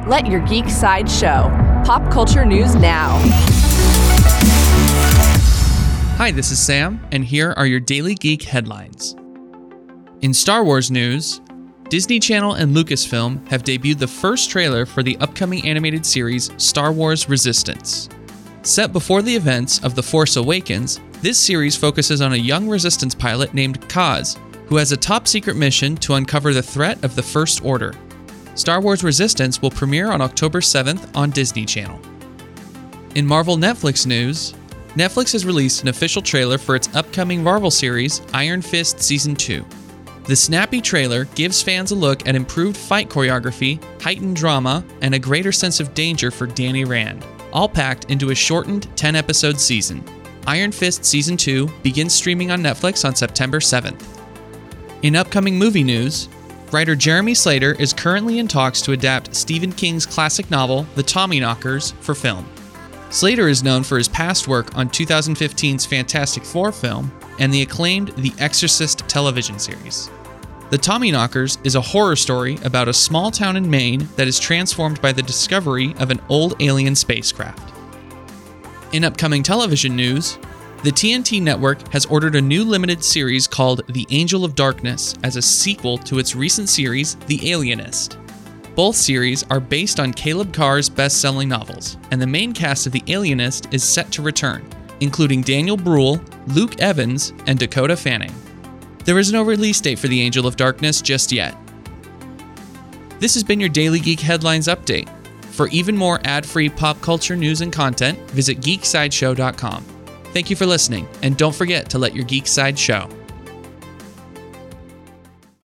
Let your geek side show. Pop culture news now. Hi, this is Sam, and here are your Daily Geek headlines. In Star Wars news, Disney Channel and Lucasfilm have debuted the first trailer for the upcoming animated series Star Wars Resistance. Set before the events of The Force Awakens, this series focuses on a young Resistance pilot named Kaz, who has a top-secret mission to uncover the threat of the First Order. Star Wars Resistance will premiere on October 7th on Disney Channel. In Marvel Netflix news, Netflix has released an official trailer for its upcoming Marvel series, Iron Fist Season 2. The snappy trailer gives fans a look at improved fight choreography, heightened drama, and a greater sense of danger for Danny Rand, all packed into a shortened 10-episode season. Iron Fist Season 2 begins streaming on Netflix on September 7th. In upcoming movie news, writer Jeremy Slater is currently in talks to adapt Stephen King's classic novel, The Tommyknockers, for film. Slater is known for his past work on 2015's Fantastic Four film and the acclaimed The Exorcist television series. The Tommyknockers is a horror story about a small town in Maine that is transformed by the discovery of an old alien spacecraft. In upcoming television news, the TNT network has ordered a new limited series called The Angel of Darkness as a sequel to its recent series, The Alienist. Both series are based on Caleb Carr's best-selling novels, and the main cast of The Alienist is set to return, including Daniel Bruhl, Luke Evans, and Dakota Fanning. There is no release date for The Angel of Darkness just yet. This has been your Daily Geek Headlines Update. For even more ad-free pop culture news and content, visit geeksideshow.com. Thank you for listening, and don't forget to let your geek side show.